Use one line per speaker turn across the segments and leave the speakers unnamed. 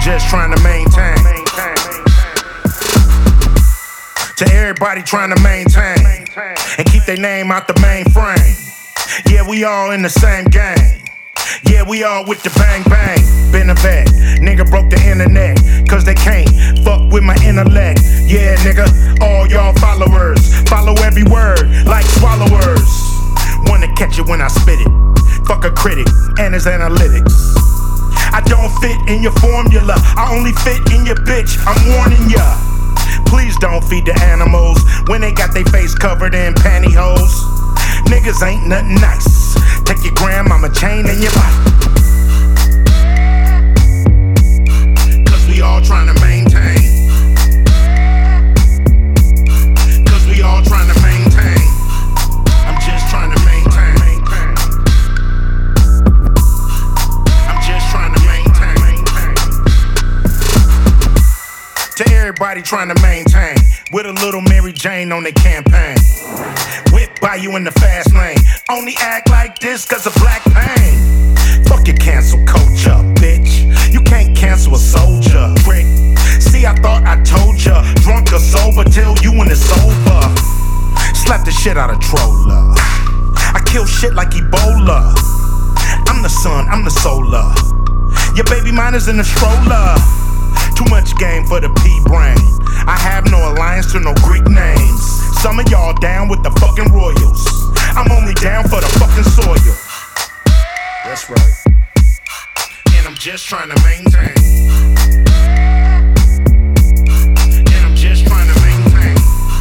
just trying to maintain. To everybody trying to maintain and keep their name out the mainframe. Yeah, we all in the same game. Yeah, we all with the bang bang. Been a vet, nigga broke the internet, cause they can't fuck with my intellect. Yeah, nigga, all y'all followers, follow every word like swallowers. Wanna catch it when I spit it. Fuck a critic and his analytics. I don't fit in your formula, I only fit in your bitch, I'm warning ya. Please don't feed the animals when they got their face covered in pantyhose. Niggas ain't nothing nice. Take your grandmama chain in your body. Cause we all trying to maintain. Cause we all trying to maintain. I'm just trying to maintain. I'm just trying to maintain. To everybody trying to maintain, with a little Mary Jane on their campaign. Whip by you in the fast lane. Only act like this cause of black pain. Fuck your cancel culture, bitch. You can't cancel a soldier, prick. See, I thought I told ya. Drunk or sober till you when it's over. Slap the shit out of Troller. I kill shit like Ebola. I'm the sun, I'm the solar. Your baby mine is in the stroller. Too much game for the P-brain. I have no alliance to no Greek names. Some of y'all down with the fucking royals. I'm only down for the fucking soil. That's right. And I'm just trying to maintain. And I'm just trying to maintain.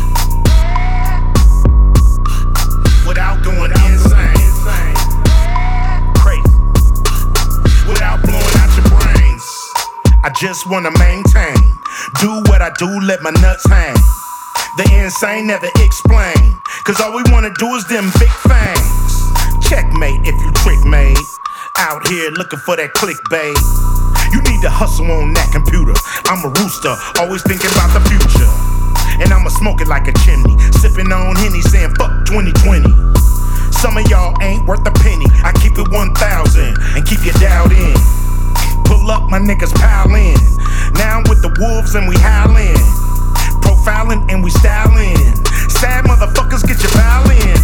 Without going insane. Crazy. Without blowing out your brains. I just wanna maintain. Do what I do, let my nuts hang. The insane never explain, cause all we wanna do is them big fangs. Checkmate if you trick made. Out here looking for that clickbait. You need to hustle on that computer. I'm a rooster, always thinking about the future. And I'ma smoke it like a chimney, sipping on Henny, saying fuck 2020. Some of y'all ain't worth a penny. I keep it 1,000 and keep you dialed in. Pull up, my niggas pile in. Now I'm with the wolves and we howlin'. Profiling and we styling. Sad motherfuckers, get your violin.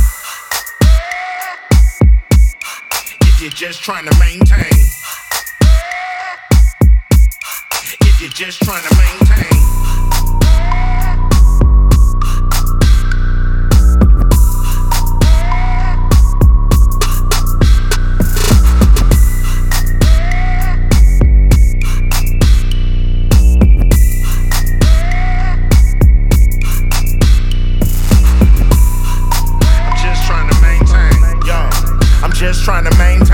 If you're just trying to maintain. If you're just trying to maintain. Just trying to maintain.